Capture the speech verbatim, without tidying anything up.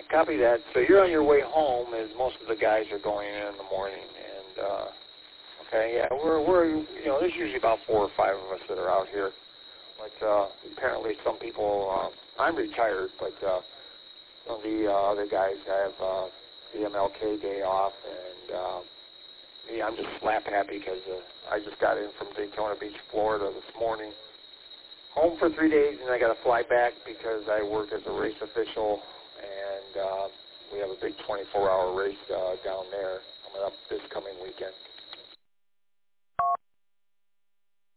Copy that. So you're on your way home, as most of the guys are going in in the morning, and uh, okay, yeah, we're we're you know there's usually about four or five of us that are out here, but uh, apparently some people. Uh, I'm retired, but uh, some of the uh, other guys have uh, the M L K day off, and uh, yeah, I'm just slap happy because uh, I just got in from Daytona Beach, Florida this morning. Home for three days, and I got to fly back because I work as a race official, and uh, we have a big twenty-four hour race uh, down there coming up this coming weekend.